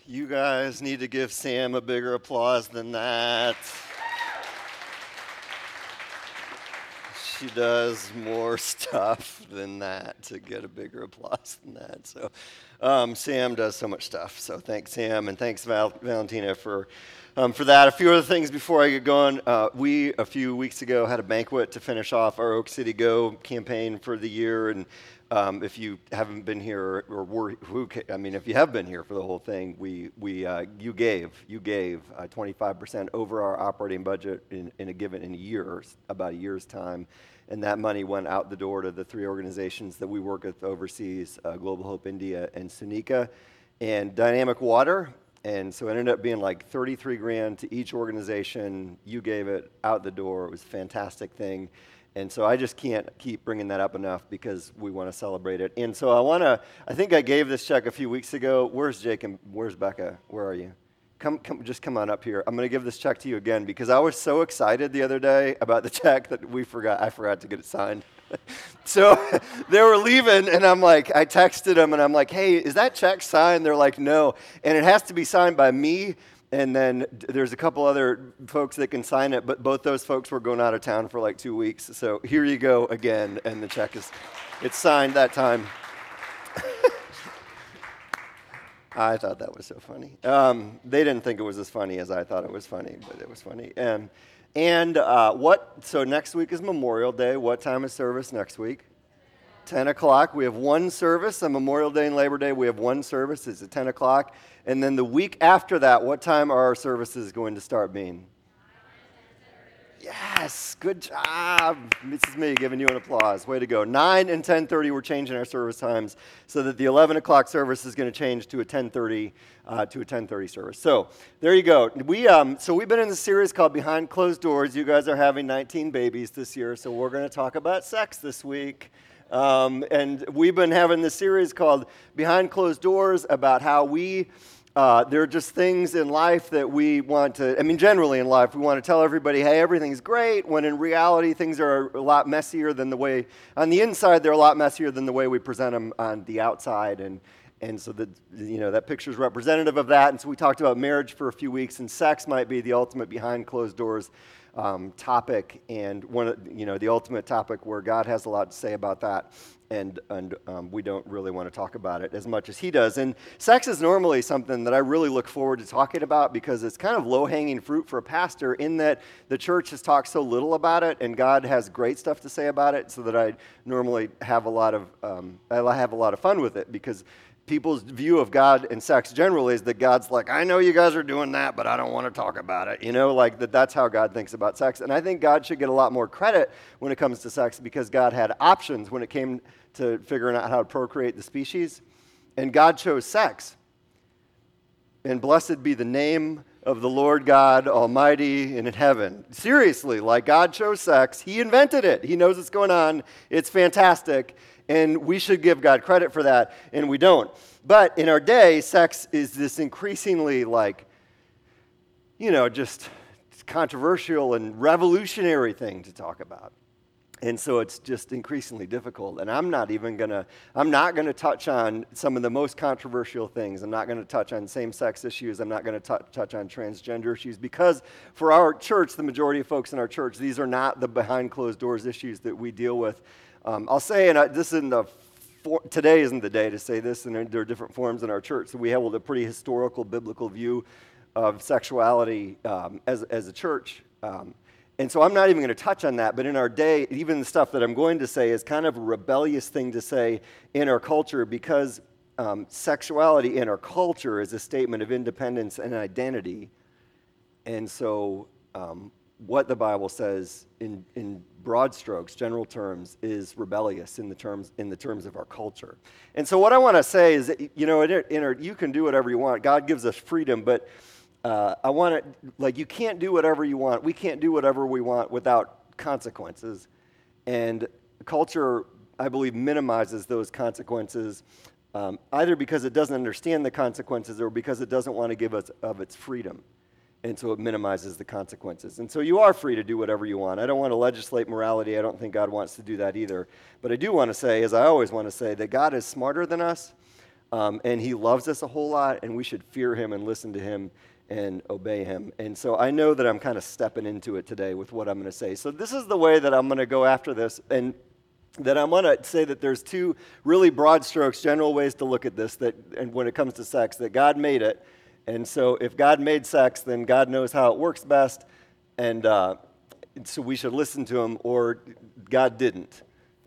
You guys need to give Sam a bigger applause than that. She does more stuff than that to get a bigger applause than that. So Sam does so much stuff. So thanks, Sam, and thanks, Valentina, for that. A few other things before I get going. We, a few weeks ago, had a banquet to finish off our Oak City Go campaign for the year. And if you haven't been here, if you have been here for the whole thing, you gave 25% over our operating budget in a year, about a year's time. And that money went out the door to the three organizations that we work with overseas, Global Hope India and Sunika, and Dynamic Water. And so it ended up being like 33 grand to each organization. You gave it out the door. It was a fantastic thing. And so I just can't keep bringing that up enough because we want to celebrate it. And so I think I gave this check a few weeks ago. Where's Jake and where's Becca? Where are you? Come on up here. I'm going to give this check to you again because I was so excited the other day about the check that I forgot to get it signed. So they were leaving, and I texted them, and I'm like, hey, is that check signed? They're like, no. And it has to be signed by me, and then there's a couple other folks that can sign it, but both those folks were going out of town for like 2 weeks. So here you go again, and the check it's signed that time. I thought that was so funny. They didn't think it was as funny as I thought it was funny, but it was funny. So next week is Memorial Day. What time is service next week? 10 o'clock. We have one service. On Memorial Day and Labor Day, we have one service. It's at 10 o'clock. And then the week after that, what time are our services going to start being? Yes, good job. This is me giving you an applause. Way to go. 9 and 10:30, we're changing our service times so that the 11 o'clock service is going to change to a 10:30 service. So there you go. We've been in this series called Behind Closed Doors. You guys are having 19 babies this year, so we're going to talk about sex this week. And we've been having this series called Behind Closed Doors about how there are just things in life that we want to, generally in life, we want to tell everybody, hey, everything's great, when in reality, things are a lot messier than the way, on the inside, they're a lot messier than the way we present them on the outside. And so that picture is representative of that. And so we talked about marriage for a few weeks, and sex might be the ultimate behind closed doors topic, and the ultimate topic where God has a lot to say about that. And we don't really want to talk about it as much as he does. And sex is normally something that I really look forward to talking about because it's kind of low-hanging fruit for a pastor in that the church has talked so little about it, and God has great stuff to say about it, so that I normally have a lot of fun with it because people's view of God and sex generally is that God's like, I know you guys are doing that, but I don't want to talk about it. That's how God thinks about sex. And I think God should get a lot more credit when it comes to sex because God had options when it came to figuring out how to procreate the species. And God chose sex. And blessed be the name of the Lord God Almighty in heaven. Seriously, God chose sex. He invented it. He knows what's going on. It's fantastic. And we should give God credit for that, and we don't. But in our day, sex is this increasingly just controversial and revolutionary thing to talk about. And so it's just increasingly difficult. And I'm not going to touch on some of the most controversial things. I'm not going to touch on same-sex issues. I'm not going to touch on transgender issues because for our church, the majority of folks in our church, these are not the behind closed doors issues that we deal with. I'll say, today isn't the day to say this, and there are different forms in our church. So we have a pretty historical, biblical view of sexuality as a church. And so I'm not even going to touch on that, but in our day, even the stuff that I'm going to say is kind of a rebellious thing to say in our culture because sexuality in our culture is a statement of independence and identity. And so what the Bible says in broad strokes, general terms, is rebellious in the terms of our culture. And so what I want to say is that, you can do whatever you want. God gives us freedom, but you can't do whatever you want. We can't do whatever we want without consequences. And culture, I believe, minimizes those consequences, either because it doesn't understand the consequences or because it doesn't want to give us of its freedom. And so it minimizes the consequences. And so you are free to do whatever you want. I don't want to legislate morality. I don't think God wants to do that either. But I do want to say, as I always want to say, that God is smarter than us. and he loves us a whole lot, and we should fear him and listen to him and obey him. And so I know that I'm kind of stepping into it today with what I'm going to say. So this is the way that I'm going to go after this, and that I'm going to say that there's two really broad strokes, general ways to look at this, and when it comes to sex, that God made it. And so if God made sex, then God knows how it works best, and so we should listen to him, or God didn't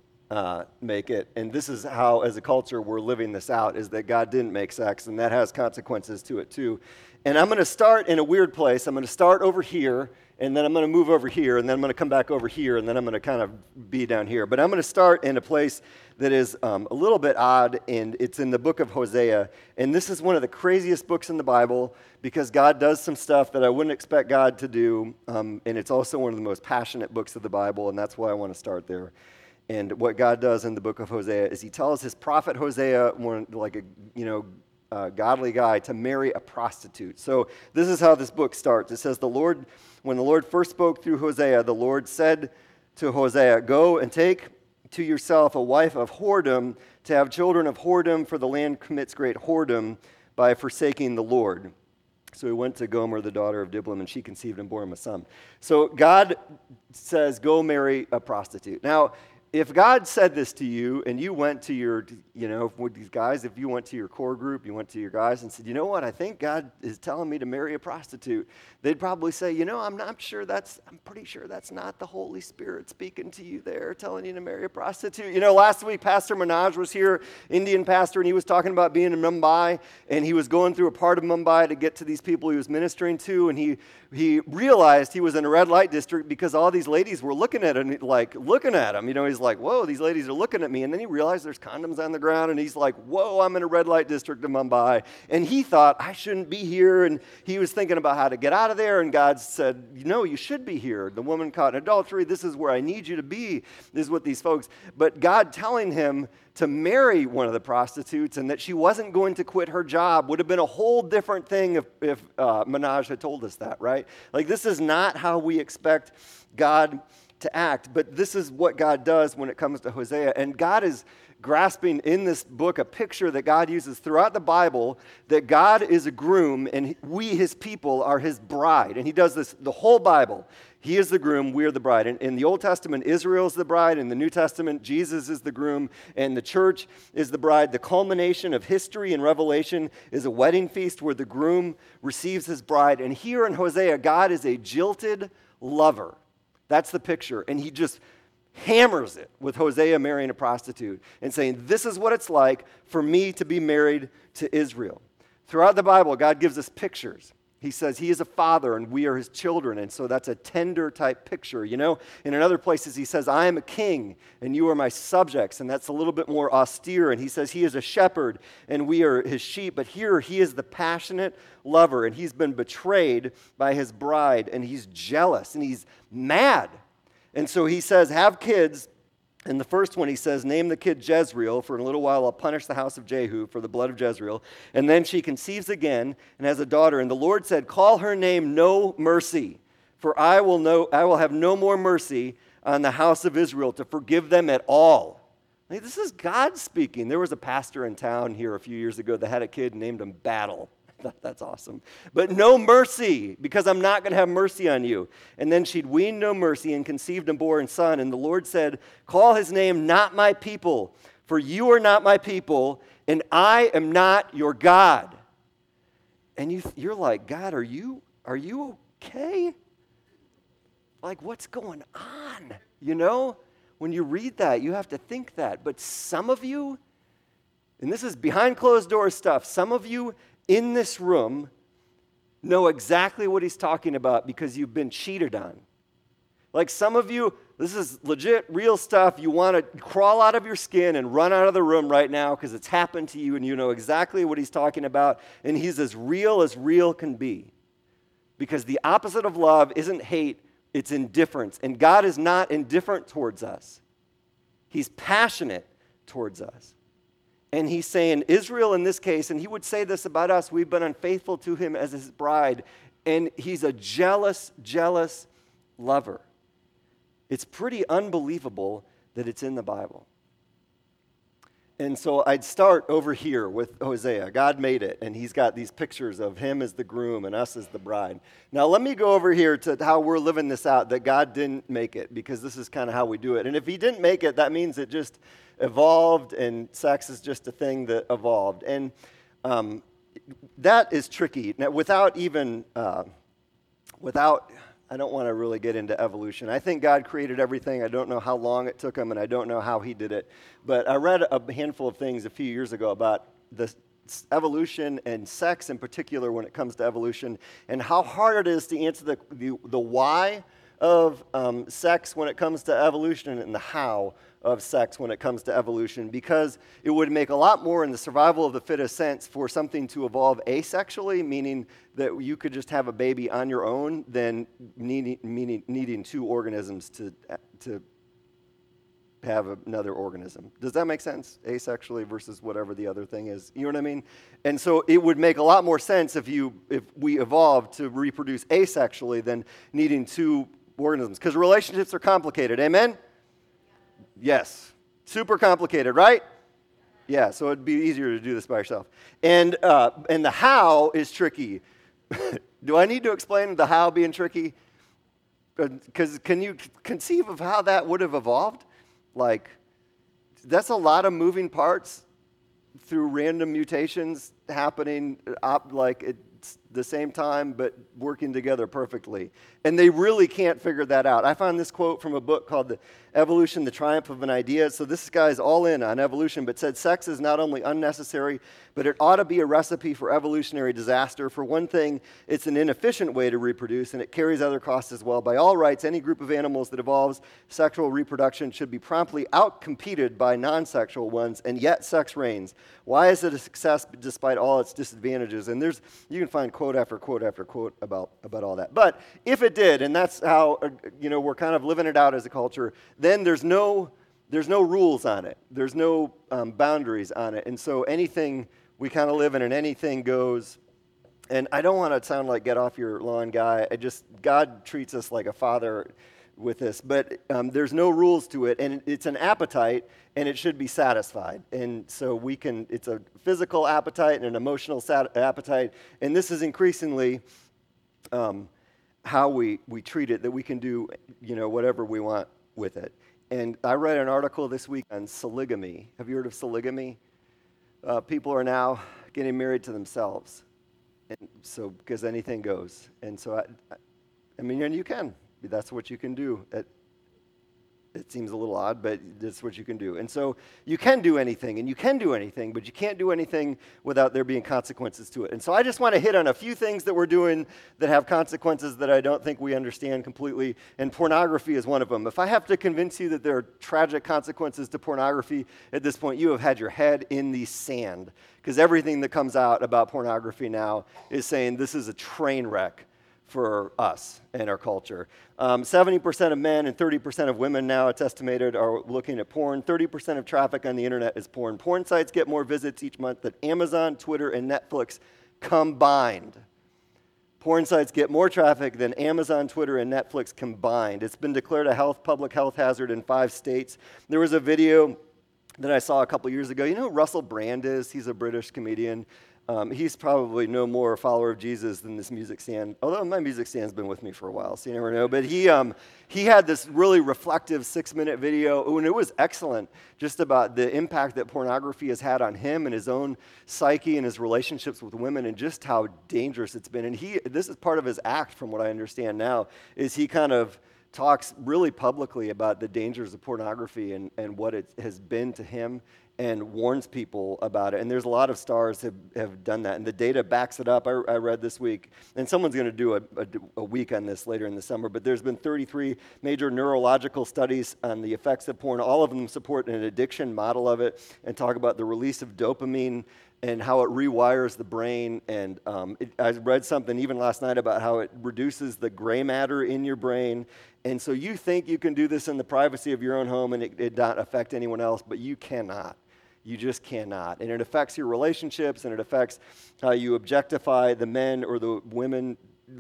make it. And this is how, as a culture, we're living this out, is that God didn't make sex, and that has consequences to it too. And I'm going to start in a weird place. I'm going to start over here, and then I'm going to move over here, and then I'm going to come back over here, and then I'm going to kind of be down here. But I'm going to start in a place that is a little bit odd, and it's in the book of Hosea. And this is one of the craziest books in the Bible, because God does some stuff that I wouldn't expect God to do, and it's also one of the most passionate books of the Bible, and that's why I want to start there. And what God does in the book of Hosea is he tells his prophet Hosea, like a godly guy, to marry a prostitute. So this is how this book starts. It says, when the Lord first spoke through Hosea, the Lord said to Hosea, "Go and take to yourself a wife of whoredom, to have children of whoredom, for the land commits great whoredom by forsaking the Lord." So he went to Gomer, the daughter of Diblaim, and she conceived and bore him a son. So God says, go marry a prostitute. Now, if God said this to you, and you went to your, with these guys, if you went to your core group, you went to your guys and said, you know what, I think God is telling me to marry a prostitute, they'd probably say, I'm pretty sure that's not the Holy Spirit speaking to you there, telling you to marry a prostitute. Last week, Pastor Manoj was here, Indian pastor, and he was talking about being in Mumbai, and he was going through a part of Mumbai to get to these people he was ministering to, and he realized he was in a red light district because all these ladies were looking at him. He's like, whoa, these ladies are looking at me. And then he realized there's condoms on the ground, and he's like, whoa, I'm in a red light district in Mumbai. And he thought, I shouldn't be here. And he was thinking about how to get out of there. And God said, you should be here. The woman caught in adultery. This is where I need you to be, is what these folks. But God telling him to marry one of the prostitutes and that she wasn't going to quit her job would have been a whole different thing if Manoj had told us that, right? Like, this is not how we expect God to act, but this is what God does when it comes to Hosea. And God is grasping in this book a picture that God uses throughout the Bible, that God is a groom and we, his people, are his bride. And he does this the whole Bible. He is the groom, we are the bride. In the Old Testament, Israel is the bride. In the New Testament, Jesus is the groom, and the church is the bride. The culmination of history and Revelation is a wedding feast where the groom receives his bride. And here in Hosea, God is a jilted lover. That's the picture. And he just hammers it with Hosea marrying a prostitute and saying, this is what it's like for me to be married to Israel. Throughout the Bible, God gives us pictures. He says he is a father and we are his children, and so that's a tender type picture. In other places he says, I am a king and you are my subjects, and that's a little bit more austere. And he says he is a shepherd and we are his sheep. But here he is the passionate lover, and he's been betrayed by his bride, and he's jealous and he's mad. And so he says, have kids. In the first one, he says, name the kid Jezreel, for in a little while I'll punish the house of Jehu for the blood of Jezreel. And then she conceives again and has a daughter. And the Lord said, call her name No Mercy, for I will have no more mercy on the house of Israel to forgive them at all. This is God speaking. There was a pastor in town here a few years ago that had a kid and named him Battle. That's awesome. But no mercy, because I'm not going to have mercy on you. And then she'd weaned no mercy and conceived and bore a son. And the Lord said, call his name Not My People, for you are not my people, and I am not your God. And you're like, God, are you okay? Like, what's going on? When you read that, you have to think that. But some of you, and this is behind closed doors stuff, some of you in this room know exactly what he's talking about because you've been cheated on. Like some of you, this is legit, real stuff. You want to crawl out of your skin and run out of the room right now because it's happened to you and you know exactly what he's talking about. And he's as real can be. Because the opposite of love isn't hate, it's indifference. And God is not indifferent towards us. He's passionate towards us. And he's saying, Israel in this case, and he would say this about us, we've been unfaithful to him as his bride. And he's a jealous lover. It's pretty unbelievable that it's in the Bible. And so I'd start over here with Hosea. God made it, and he's got these pictures of him as the groom and us as the bride. Now let me go over here to how we're living this out, that God didn't make it, because this is kind of how we do it. And if he didn't make it, that means it just evolved, and sex is just a thing that evolved. And that is tricky. Now, I don't want to really get into evolution. I think God created everything. I don't know how long it took him, and I don't know how he did it. But I read a handful of things a few years ago about the evolution and sex in particular when it comes to evolution, and how hard it is to answer the why of sex when it comes to evolution, and the how of sex when it comes to evolution, because it would make a lot more in the survival of the fittest sense for something to evolve asexually, meaning that you could just have a baby on your own, than needing two organisms to have another organism. Does that make sense? Asexually versus whatever the other thing is. You know what I mean? And so it would make a lot more sense if we evolved to reproduce asexually than needing two organisms, because relationships are complicated. Amen? Yes. Super complicated, right? Yeah, so it'd be easier to do this by yourself. And the how is tricky. Do I need to explain the how being tricky? Because can you conceive of how that would have evolved? Like, that's a lot of moving parts through random mutations happening like at the same time, but working together perfectly. And they really can't figure that out. I found this quote from a book called The Evolution, The Triumph of an Idea. So this guy's all in on evolution, but said sex is not only unnecessary, but it ought to be a recipe for evolutionary disaster. For one thing, it's an inefficient way to reproduce, and it carries other costs as well. By all rights, any group of animals that evolves sexual reproduction should be promptly outcompeted by non-sexual ones, and yet sex reigns. Why is it a success despite all its disadvantages? And you can find quote after quote after quote about all that. But if it did, and that's how we're kind of living it out as a culture, then there's no rules on it. There's no boundaries on it. And so anything we kind of live in, and anything goes. And I don't want to sound like get off your lawn guy. God treats us like a father with this, but there's no rules to it, and it's an appetite, and it should be satisfied. And so it's a physical appetite and an emotional appetite, and this is increasingly how we treat it, that we can do whatever we want with it. And I read an article this week on polygamy. Have you heard of polygamy? People are now getting married to themselves, and so because anything goes. And so and you can. That's what you can do. It seems a little odd, but that's what you can do. And so you can do anything, and you can do anything, but you can't do anything without there being consequences to it. And so I just want to hit on a few things that we're doing that have consequences that I don't think we understand completely, and pornography is one of them. If I have to convince you that there are tragic consequences to pornography at this point, you have had your head in the sand, because everything that comes out about pornography now is saying this is a train wreck for us and our culture. 70% of men and 30% of women now, it's estimated, are looking at porn. 30% of traffic on the internet is porn. Porn sites get more visits each month than Amazon, Twitter, and Netflix combined. Porn sites get more traffic than Amazon, Twitter, and Netflix combined. It's been declared a public health hazard in 5 states. There was a video that I saw a couple years ago. You know who Russell Brand is? He's a British comedian. He's probably no more a follower of Jesus than this music stand, although my music stand's been with me for a while, so you never know. But he had this really reflective 6-minute video, and it was excellent, just about the impact that pornography has had on him and his own psyche and his relationships with women, and just how dangerous it's been. And this is part of his act, from what I understand now, is he kind of talks really publicly about the dangers of pornography and what it has been to him, and warns people about it. And there's a lot of stars have done that, and the data backs it up. I read this week, and someone's going to do a week on this later in the summer, but there's been 33 major neurological studies on the effects of porn. All of them support an addiction model of it and talk about the release of dopamine and how it rewires the brain. And I read something even last night about how it reduces the gray matter in your brain. And so you think you can do this in the privacy of your own home and it not affect anyone else, but you cannot. You just cannot. And it affects your relationships, and it affects how you objectify the men or the women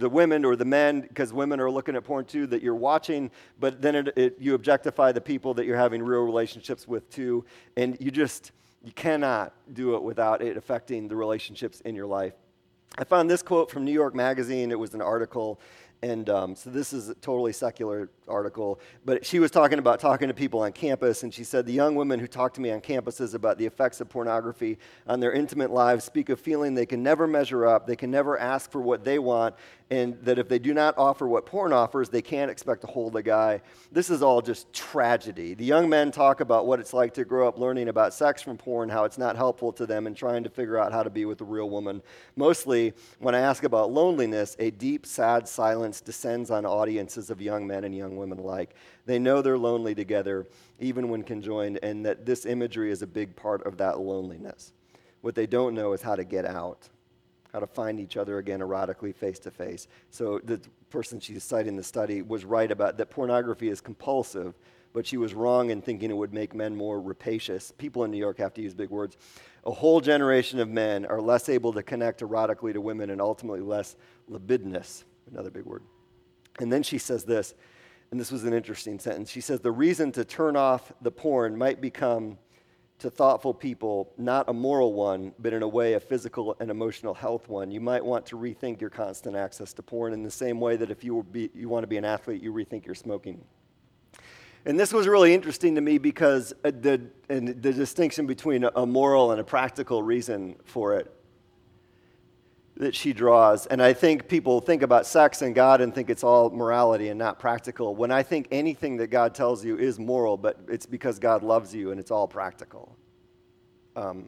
or the men, because women are looking at porn too, that you're watching, but then you objectify the people that you're having real relationships with too. And You cannot do it without it affecting the relationships in your life. I found this quote from New York Magazine. It was an article, and so this is a totally secular article, but she was talking to people on campus, and she said, "The young women who talk to me on campuses about the effects of pornography on their intimate lives speak of feeling they can never measure up, they can never ask for what they want, and that if they do not offer what porn offers, they can't expect to hold a guy." This is all just tragedy. The young men talk about what it's like to grow up learning about sex from porn, how it's not helpful to them in trying to figure out how to be with a real woman. Mostly, when I ask about loneliness, a deep, sad silence descends on audiences of young men and young women alike. They know they're lonely together, even when conjoined, and that this imagery is a big part of that loneliness. What they don't know is how to get out, how to find each other again erotically face to face. So the person she's citing the study was right about that pornography is compulsive, but she was wrong in thinking it would make men more rapacious. People in New York have to use big words. A whole generation of men are less able to connect erotically to women and ultimately less libidinous, another big word. And then she says this, and this was an interesting sentence. She says, the reason to turn off the porn might become, to thoughtful people, not a moral one, but in a way a physical and emotional health one. You might want to rethink your constant access to porn in the same way that if you want to be an athlete, you rethink your smoking. And this was really interesting to me because the distinction between a moral and a practical reason for it that she draws. And I think people think about sex and God and think it's all morality and not practical. When I think anything that God tells you is moral, but it's because God loves you and it's all practical. And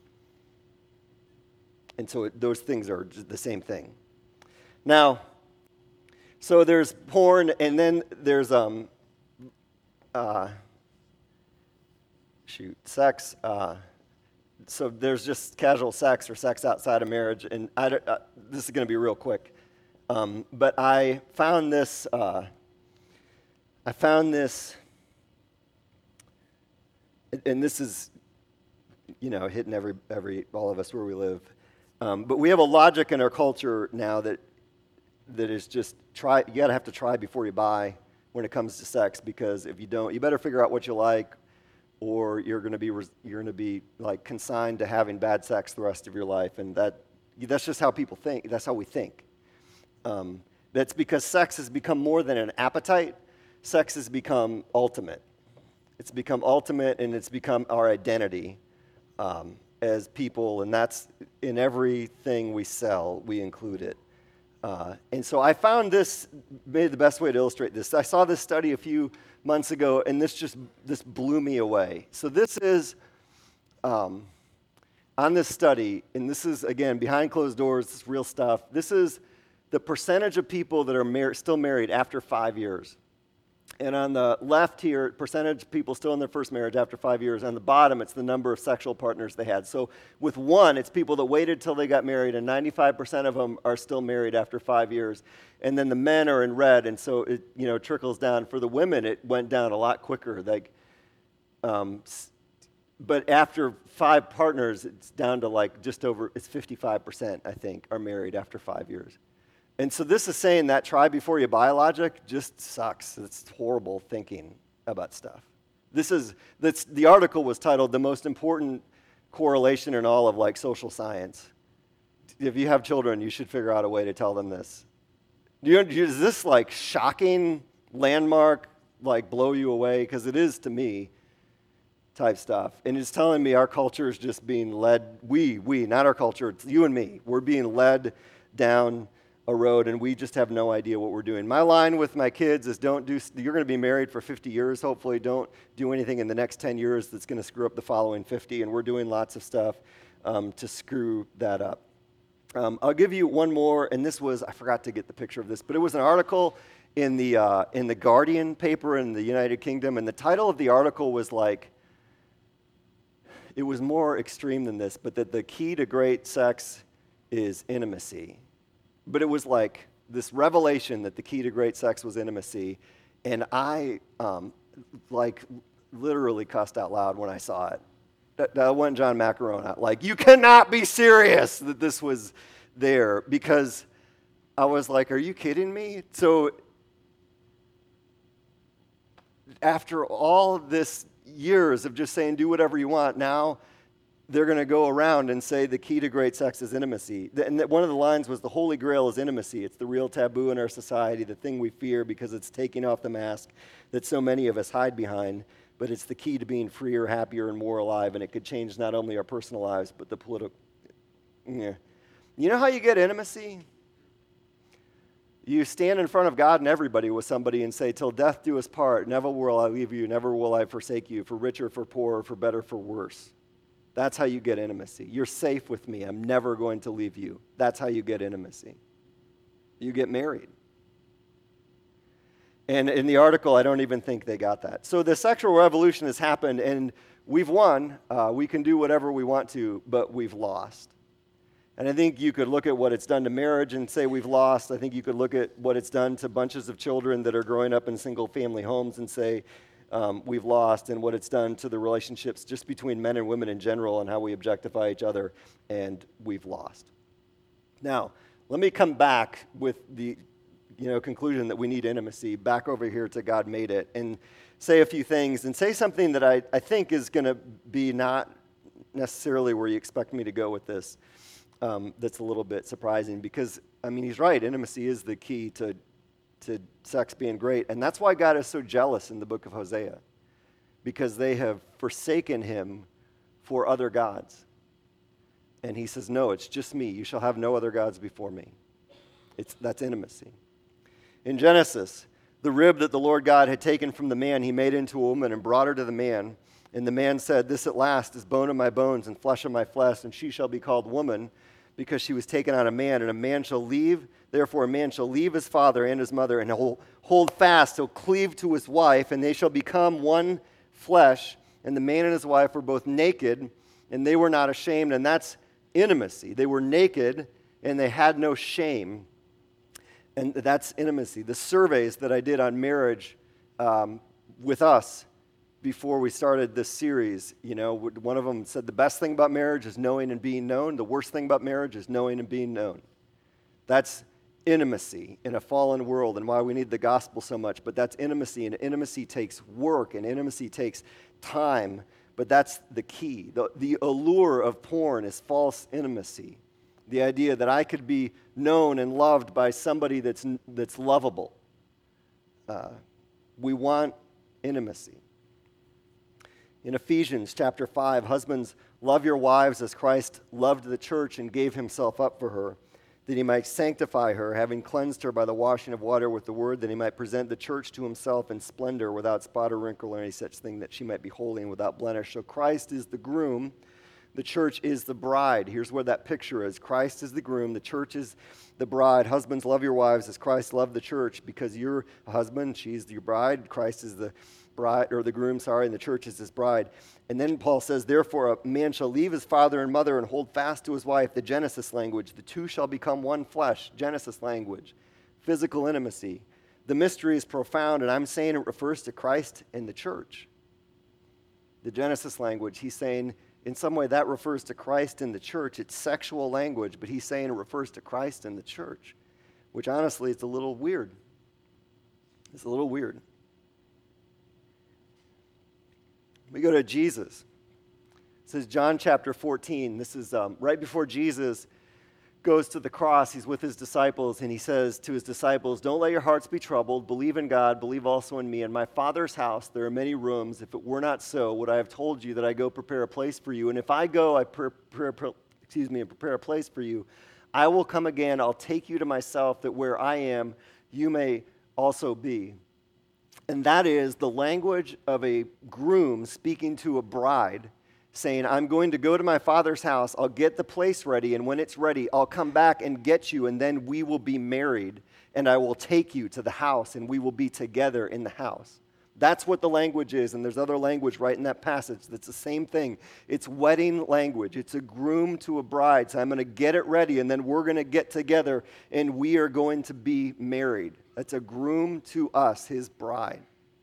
so those things are the same thing. Now, so there's porn, and then there's sex. So there's just casual sex or sex outside of marriage, and this is going to be real quick. But I found this. And this is, hitting every all of us where we live. But we have a logic in our culture now that is just try. You got to have to try before you buy when it comes to sex, because if you don't, you better figure out what you like, or you're going to be like consigned to having bad sex the rest of your life. And that's just how people think. That's how we think. That's because sex has become more than an appetite. Sex has become ultimate. It's become ultimate, and it's become our identity as people, and that's in everything we sell, we include it. And so I found this, maybe the best way to illustrate this. I saw this study a few months ago, and this blew me away. So this is, on this study, and this is, again, behind closed doors, this is real stuff. This is the percentage of people that are still married after 5 years. And on the left here, percentage of people still in their first marriage after 5 years. On the bottom, it's the number of sexual partners they had. So with one, it's people that waited till they got married, and 95% of them are still married after 5 years. And then the men are in red, and so it trickles down. For the women, it went down a lot quicker. But after 5 partners, it's down to just over, it's 55%, I think, are married after 5 years. And so this is saying that try before you buy logic just sucks. It's horrible thinking about stuff. The article was titled "The Most Important Correlation in All of Social Science." If you have children, you should figure out a way to tell them this. Is this shocking landmark, blow you away? Because it is to me type stuff. And it's telling me our culture is just being led, we, not our culture, it's you and me. We're being led down a road, and we just have no idea what we're doing. My line with my kids is you're going to be married for 50 years, hopefully. Don't do anything in the next 10 years that's going to screw up the following 50, and we're doing lots of stuff to screw that up. I'll give you one more, and I forgot to get the picture of this, but it was an article in the Guardian paper in the United Kingdom, and the title of the article was it was more extreme than this, but that the key to great sex is intimacy. But it was this revelation that the key to great sex was intimacy, and I literally cussed out loud when I saw it. That went John Macarona. You cannot be serious that this was there, because I was like, are you kidding me? So after all this years of just saying do whatever you want, now they're going to go around and say the key to great sex is intimacy. And one of the lines was the Holy Grail is intimacy. It's the real taboo in our society, the thing we fear because it's taking off the mask that so many of us hide behind. But it's the key to being freer, happier, and more alive. And it could change not only our personal lives, but the political. Yeah. You know how you get intimacy? You stand in front of God and everybody with somebody and say, till death do us part, never will I leave you, never will I forsake you, for richer, for poorer, for better, for worse. That's how you get intimacy. You're safe with me. I'm never going to leave you. That's how you get intimacy. You get married. And in the article, I don't even think they got that. So the sexual revolution has happened, and we've won. We can do whatever we want to, but we've lost. And I think you could look at what it's done to marriage and say we've lost. I think you could look at what it's done to bunches of children that are growing up in single-family homes and say we've lost, and what it's done to the relationships just between men and women in general and how we objectify each other, and we've lost. Now, let me come back with the conclusion that we need intimacy back over here to God made it, and say a few things, and say something that I think is going to be not necessarily where you expect me to go with this. That's a little bit surprising because, he's right. Intimacy is the key to sex being great. And that's why God is so jealous in the book of Hosea, because they have forsaken him for other gods. And he says, no, it's just me. You shall have no other gods before me. That's intimacy. In Genesis, the rib that the Lord God had taken from the man, he made into a woman and brought her to the man. And the man said, this at last is bone of my bones and flesh of my flesh, and she shall be called woman, because she was taken out of man. And a man shall leave, therefore a man shall leave his father and his mother, and hold fast, he'll cleave to his wife, and they shall become one flesh. And the man and his wife were both naked, and they were not ashamed. And that's intimacy. They were naked, and they had no shame. And that's intimacy. The surveys that I did on marriage with us before we started this series, one of them said the best thing about marriage is knowing and being known. The worst thing about marriage is knowing and being known. That's intimacy in a fallen world and why we need the gospel so much. But that's intimacy, and intimacy takes work, and intimacy takes time. But that's the key. The allure of porn is false intimacy. The idea that I could be known and loved by somebody that's lovable. We want intimacy. In Ephesians chapter 5, husbands, love your wives as Christ loved the church and gave himself up for her, that he might sanctify her, having cleansed her by the washing of water with the word, that he might present the church to himself in splendor, without spot or wrinkle or any such thing, that she might be holy and without blemish. So Christ is the groom, the church is the bride. Here's where that picture is. Christ is the groom, the church is the bride. Husbands, love your wives as Christ loved the church, because you're a husband, she's your bride, Christ is the bride, or the groom, and the church is his bride. And then Paul says, therefore a man shall leave his father and mother and hold fast to his wife, the Genesis language. The two shall become one flesh, Genesis language, physical intimacy. The mystery is profound, and I'm saying it refers to Christ and the church. The Genesis language, he's saying in some way that refers to Christ and the church. It's sexual language, but he's saying it refers to Christ and the church, which honestly is a little weird. It's a little weird. We go to Jesus. This is John chapter 14. This is right before Jesus goes to the cross. He's with his disciples, and he says to his disciples, don't let your hearts be troubled. Believe in God. Believe also in me. In my Father's house there are many rooms. If it were not so, would I have told you that I go prepare a place for you? And if I go, and prepare a place for you, I will come again. I'll take you to myself, that where I am, you may also be. And that is the language of a groom speaking to a bride, saying, I'm going to go to my Father's house, I'll get the place ready, and when it's ready, I'll come back and get you, and then we will be married, and I will take you to the house, and we will be together in the house. That's what the language is, and there's other language right in that passage that's the same thing. It's wedding language. It's a groom to a bride. So I'm going to get it ready, and then we're going to get together, and we are going to be married. That's a groom to us, his bride.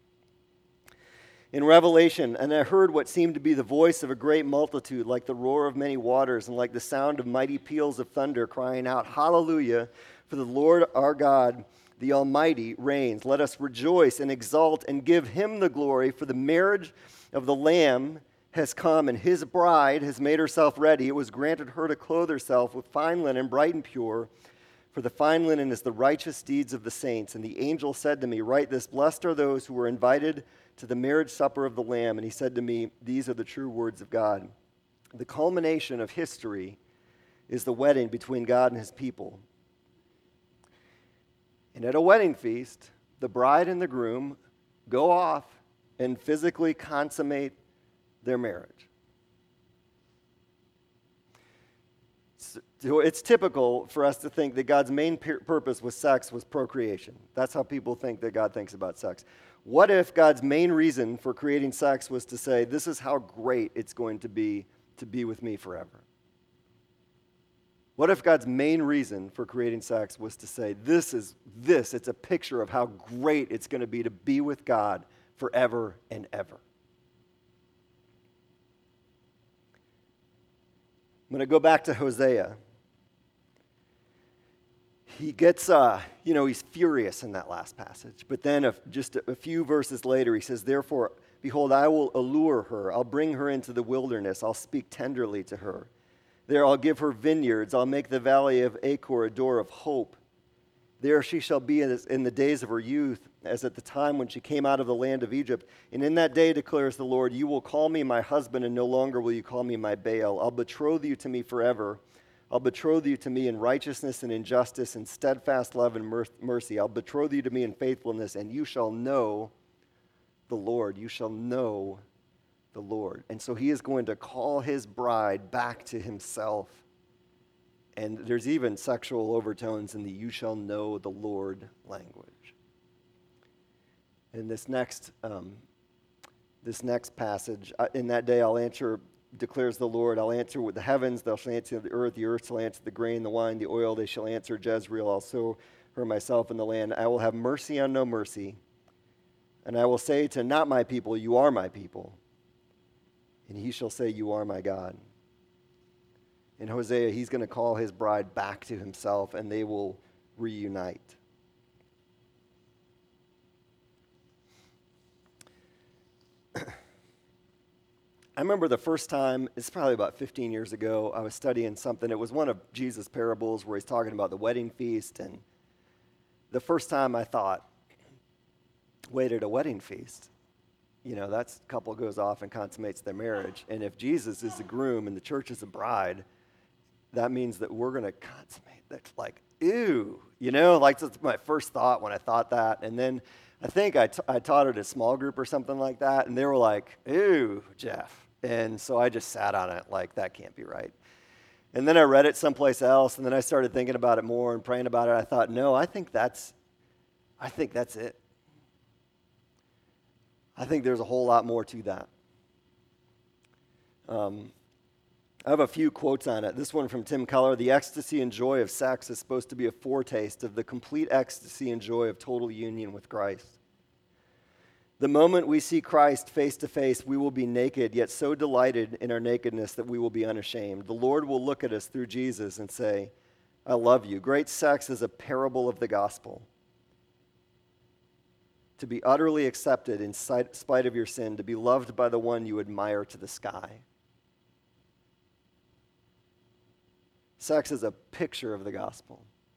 In Revelation, and I heard what seemed to be the voice of a great multitude, like the roar of many waters, and like the sound of mighty peals of thunder, crying out, Hallelujah, for the Lord our God, the Almighty, reigns. Let us rejoice and exult and give him the glory, for the marriage of the Lamb has come, and his bride has made herself ready. It was granted her to clothe herself with fine linen, bright and pure, for the fine linen is the righteous deeds of the saints. And the angel said to me, write this, blessed are those who were invited to the marriage supper of the Lamb. And he said to me, these are the true words of God. The culmination of history is the wedding between God and his people. And at a wedding feast, the bride and the groom go off and physically consummate their marriage. So it's typical for us to think that God's main purpose with sex was procreation. That's how people think that God thinks about sex. What if God's main reason for creating sex was to say, this is how great it's going to be with me forever? What if God's main reason for creating sex was to say, it's a picture of how great it's going to be with God forever and ever? I'm going to go back to Hosea. He gets, he's furious in that last passage. But then just a few verses later, he says, therefore, behold, I will allure her. I'll bring her into the wilderness. I'll speak tenderly to her. There I'll give her vineyards. I'll make the valley of Achor a door of hope. There she shall be in the days of her youth, as at the time when she came out of the land of Egypt. And in that day, declares the Lord, you will call me my husband, and no longer will you call me my Baal. I'll betroth you to me forever. I'll betroth you to me in righteousness and in justice, in steadfast love and mercy. I'll betroth you to me in faithfulness, and you shall know the Lord. You shall know the Lord. And so he is going to call his bride back to himself. And there's even sexual overtones in the you shall know the Lord language. In this next passage, in that day I'll answer, declares the Lord, I'll answer with the heavens, thou shalt answer the earth shall answer the grain, the wine, the oil, they shall answer Jezreel, I'll sow her myself in the land. I will have mercy on no mercy, and I will say to not my people, you are my people, and he shall say, you are my God. In Hosea, he's going to call his bride back to himself, and they will reunite. I remember the first time, it's probably about 15 years ago, I was studying something. It was one of Jesus' parables where he's talking about the wedding feast. And the first time I thought, wait, at a wedding feast, that couple goes off and consummates their marriage. And if Jesus is the groom and the church is the bride, that means that we're going to consummate. That's like, ew, that's my first thought when I thought that. And then I think I taught it at a small group or something like that, and they were like, ew, Jeff. And so I just sat on it like, that can't be right. And then I read it someplace else, and then I started thinking about it more and praying about it. I thought, no, I think that's it. I think there's a whole lot more to that. I have a few quotes on it. This one from Tim Keller, the ecstasy and joy of sex is supposed to be a foretaste of the complete ecstasy and joy of total union with Christ. The moment we see Christ face to face, we will be naked, yet so delighted in our nakedness that we will be unashamed. The Lord will look at us through Jesus and say, I love you. Great sex is a parable of the gospel. To be utterly accepted in spite of your sin, to be loved by the one you admire to the sky. Sex is a picture of the gospel.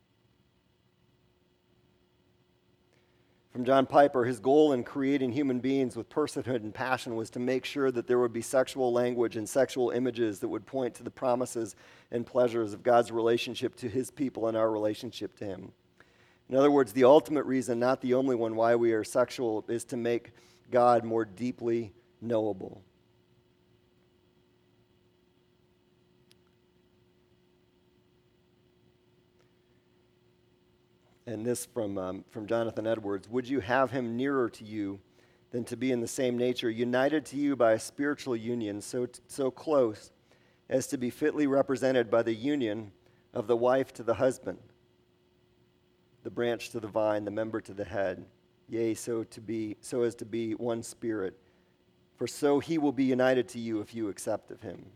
From John Piper, his goal in creating human beings with personhood and passion was to make sure that there would be sexual language and sexual images that would point to the promises and pleasures of God's relationship to his people and our relationship to him. In other words, the ultimate reason, not the only one, why we are sexual is to make God more deeply knowable. And this from Jonathan Edwards, would you have him nearer to you than to be in the same nature, united to you by a spiritual union so close as to be fitly represented by the union of the wife to the husband, the branch to the vine, the member to the head, yea, so as to be one spirit, for so he will be united to you if you accept of him.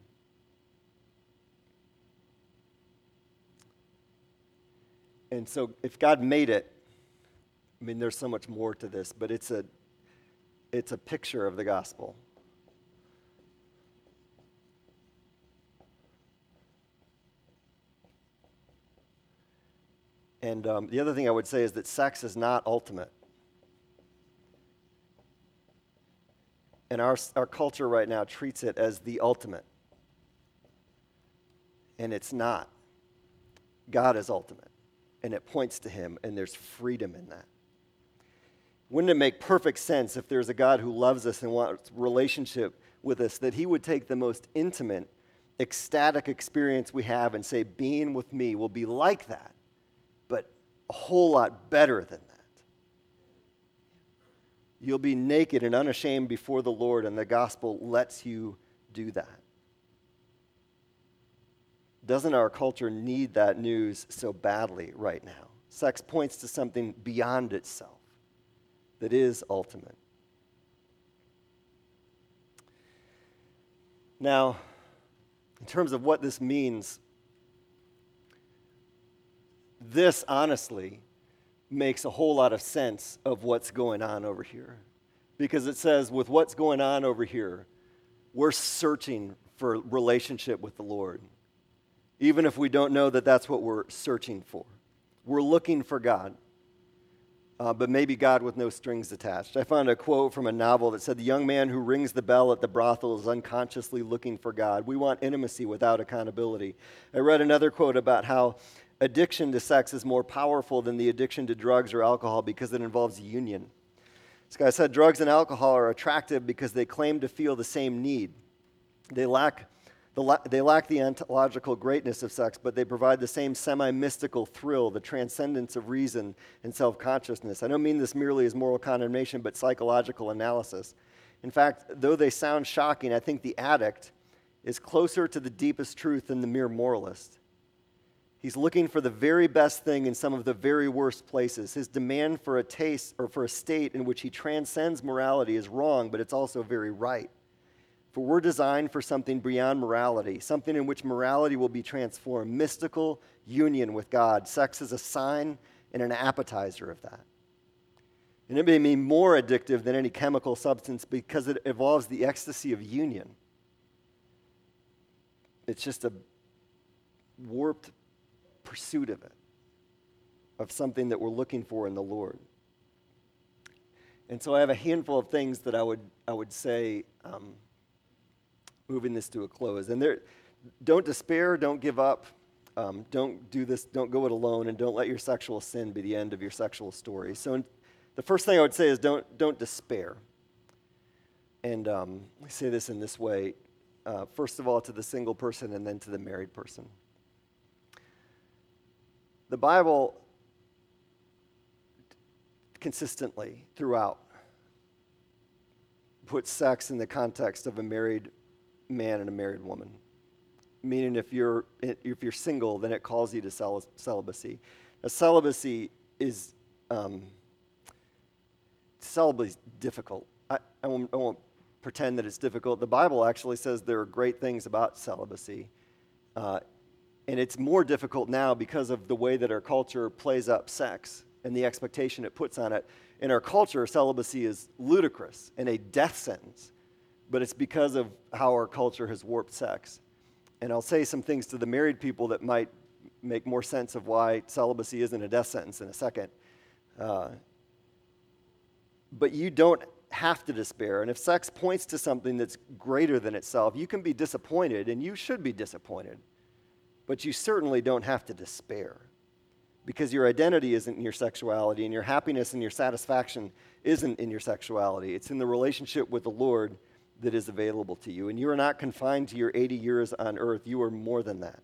And so if God made it, there's so much more to this, but it's a picture of the gospel. And the other thing I would say is that sex is not ultimate. And our culture right now treats it as the ultimate. And it's not. God is ultimate. And it points to him, and there's freedom in that. Wouldn't it make perfect sense if there's a God who loves us and wants relationship with us, that he would take the most intimate, ecstatic experience we have and say, being with me will be like that, but a whole lot better than that. You'll be naked and unashamed before the Lord, and the gospel lets you do that. Doesn't our culture need that news so badly right now? Sex points to something beyond itself that is ultimate. Now, in terms of what this means, this honestly makes a whole lot of sense of what's going on over here. Because it says, with what's going on over here, we're searching for relationship with the Lord. Even if we don't know that that's what we're searching for. We're looking for God, but maybe God with no strings attached. I found a quote from a novel that said, the young man who rings the bell at the brothel is unconsciously looking for God. We want intimacy without accountability. I read another quote about how addiction to sex is more powerful than the addiction to drugs or alcohol because it involves union. This guy said drugs and alcohol are attractive because they claim to feel the same need. They lack the ontological greatness of sex, but they provide the same semi-mystical thrill, the transcendence of reason and self-consciousness. I don't mean this merely as moral condemnation, but psychological analysis. In fact, though they sound shocking, I think the addict is closer to the deepest truth than the mere moralist. He's looking for the very best thing in some of the very worst places. His demand for a taste or for a state in which he transcends morality is wrong, but it's also very right. For we're designed for something beyond morality, something in which morality will be transformed, mystical union with God. Sex is a sign and an appetizer of that. And it may be more addictive than any chemical substance because it involves the ecstasy of union. It's just a warped pursuit of it, of something that we're looking for in the Lord. And so I have a handful of things that I would say, moving this to a close. And don't despair, don't give up, don't do this, don't go it alone, and don't let your sexual sin be the end of your sexual story. So the first thing I would say is don't despair. And let me say this in this way. First of all, to the single person and then to the married person. The Bible consistently throughout puts sex in the context of a married man and a married woman. Meaning if you're single, then it calls you to celibacy. Now, celibacy is difficult. I won't pretend that it's difficult. The Bible actually says there are great things about celibacy. And it's more difficult now because of the way that our culture plays up sex and the expectation it puts on it. In our culture, celibacy is ludicrous and a death sentence, but it's because of how our culture has warped sex. And I'll say some things to the married people that might make more sense of why celibacy isn't a death sentence in a second. But you don't have to despair. And if sex points to something that's greater than itself, you can be disappointed, and you should be disappointed. But you certainly don't have to despair, because your identity isn't in your sexuality, and your happiness and your satisfaction isn't in your sexuality. It's in the relationship with the Lord that is available to you. And you are not confined to your 80 years on earth. You are more than that.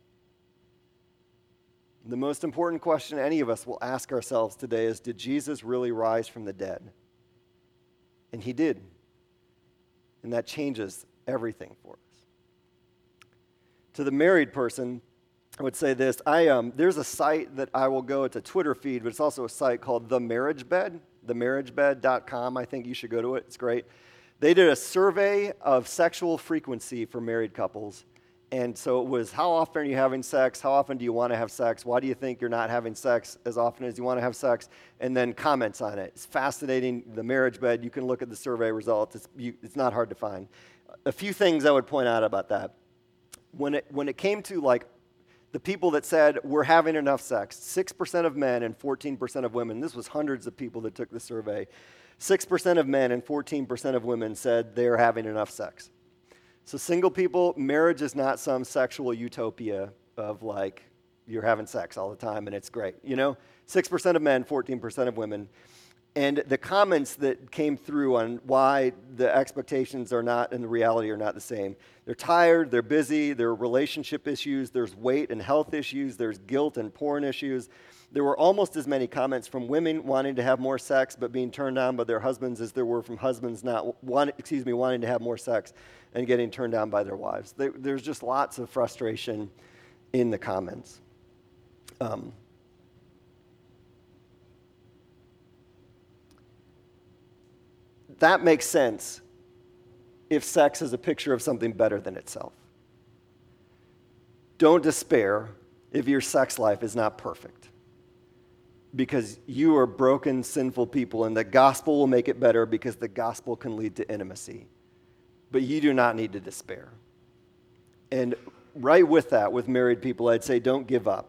The most important question any of us will ask ourselves today is, did Jesus really rise from the dead? And he did. And that changes everything for us. To the married person, I would say this. There's a site that I will go. It's a Twitter feed, but it's also a site called The Marriage Bed, themarriagebed.com. I think you should go to it. It's great. They did a survey of sexual frequency for married couples. And so it was, how often are you having sex? How often do you want to have sex? Why do you think you're not having sex as often as you want to have sex? And then comments on it. It's fascinating. The Marriage Bed, you can look at the survey results. It's not hard to find. A few things I would point out about that. When it came to like The people that said, we're having enough sex, 6% of men and 14% of women, this was hundreds of people that took the survey, 6% of men and 14% of women said they're having enough sex. So single people, marriage is not some sexual utopia of like, you're having sex all the time and it's great. 6% of men, 14% of women. And the comments that came through on why the expectations are not and the reality are not the same. They're tired, they're busy, there are relationship issues, there's weight and health issues, there's guilt and porn issues. There were almost as many comments from women wanting to have more sex but being turned down by their husbands as there were from husbands wanting to have more sex and getting turned down by their wives. There's just lots of frustration in the comments. That makes sense if sex is a picture of something better than itself. Don't despair if your sex life is not perfect, because you are broken, sinful people, and the gospel will make it better because the gospel can lead to intimacy. But you do not need to despair. And right with that, with married people, I'd say don't give up.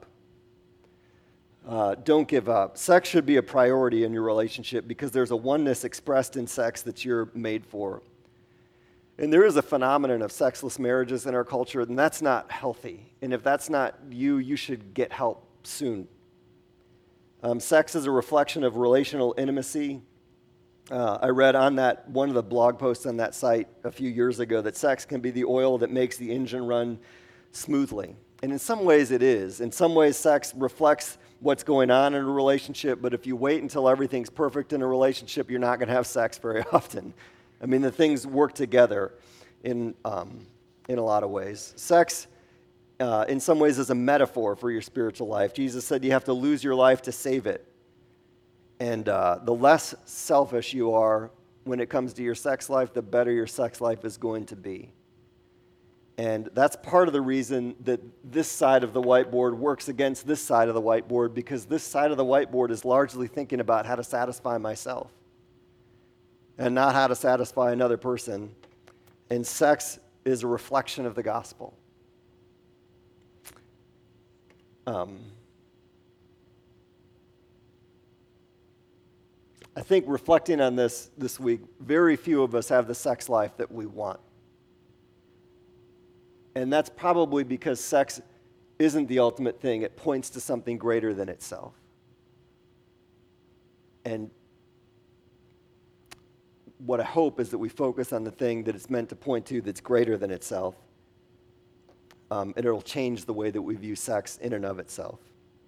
Don't give up. Sex should be a priority in your relationship because there's a oneness expressed in sex that you're made for. And there is a phenomenon of sexless marriages in our culture, and that's not healthy. And if that's not you, you should get help soon. Sex is a reflection of relational intimacy. I read on that one of the blog posts on that site a few years ago that sex can be the oil that makes the engine run smoothly. And in some ways it is. In some ways sex reflects what's going on in a relationship, but if you wait until everything's perfect in a relationship, you're not going to have sex very often. I mean, the things work together in a lot of ways. Sex, in some ways, is a metaphor for your spiritual life. Jesus said you have to lose your life to save it. And the less selfish you are when it comes to your sex life, the better your sex life is going to be. And that's part of the reason that this side of the whiteboard works against this side of the whiteboard, because this side of the whiteboard is largely thinking about how to satisfy myself and not how to satisfy another person. And sex is a reflection of the gospel. I think reflecting on this week, very few of us have the sex life that we want. And that's probably because sex isn't the ultimate thing. It points to something greater than itself. And what I hope is that we focus on the thing that it's meant to point to that's greater than itself. And it'll change the way that we view sex in and of itself.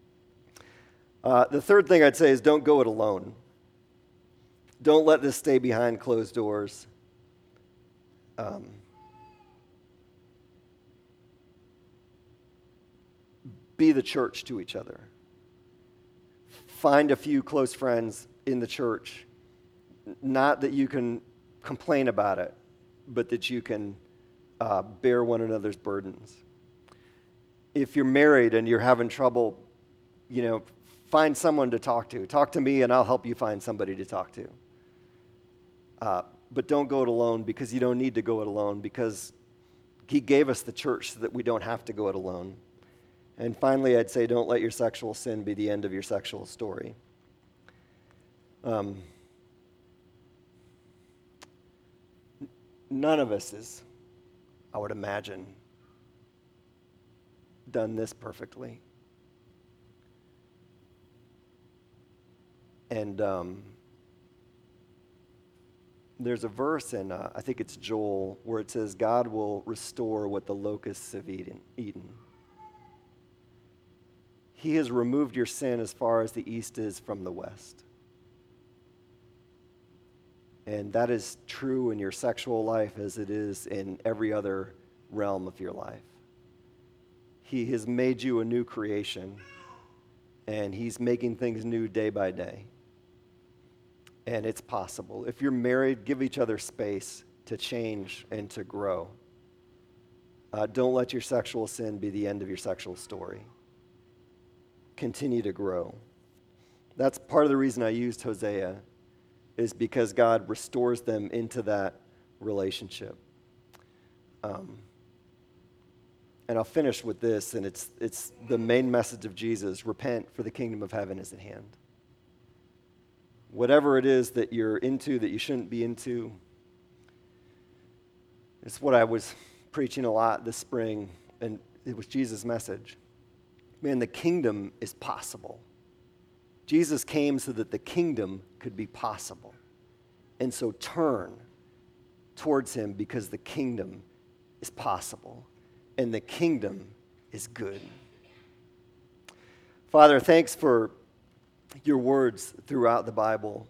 The third thing I'd say is don't go it alone. Don't let this stay behind closed doors. Be the church to each other. Find a few close friends in the church. Not that you can complain about it, but that you can bear one another's burdens. If you're married and you're having trouble, find someone to talk to. Talk to me and I'll help you find somebody to talk to. But don't go it alone, because you don't need to go it alone, because He gave us the church so that we don't have to go it alone. And finally, I'd say don't let your sexual sin be the end of your sexual story. None of us is, I would imagine, done this perfectly. And there's a verse in, I think it's Joel, where it says, God will restore what the locusts have eaten. He has removed your sin as far as the east is from the west. And that is true in your sexual life as it is in every other realm of your life. He has made you a new creation, and He's making things new day by day. And it's possible. If you're married, give each other space to change and to grow. Don't let your sexual sin be the end of your sexual story. Continue to grow. That's part of the reason I used Hosea, is because God restores them into that relationship. And I'll finish with this, and it's the main message of Jesus: repent, for the kingdom of heaven is at hand. Whatever it is that you're into that you shouldn't be into, it's what I was preaching a lot this spring, and it was Jesus' message. Man, the kingdom is possible. Jesus came so that the kingdom could be possible. And so turn towards him, because the kingdom is possible and the kingdom is good. Father, thanks for your words throughout the Bible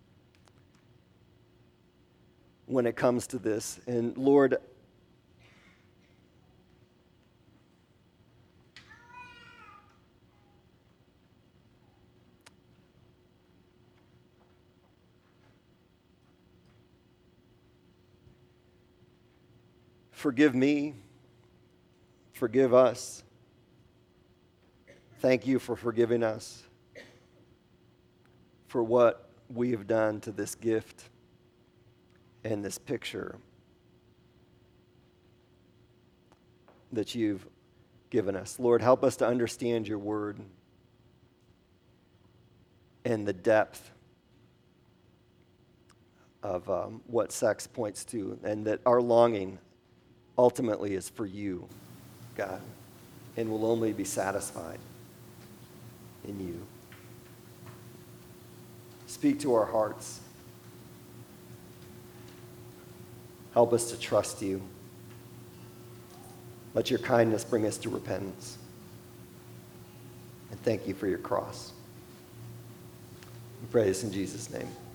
when it comes to this. And Lord, forgive me, forgive us. Thank you for forgiving us for what we have done to this gift and this picture that you've given us. Lord, help us to understand your word and the depth of what sex points to, and that our longing ultimately is for you, God, and will only be satisfied in you. Speak to our hearts. Help us to trust you. Let your kindness bring us to repentance. And thank you for your cross. We pray this in Jesus' name.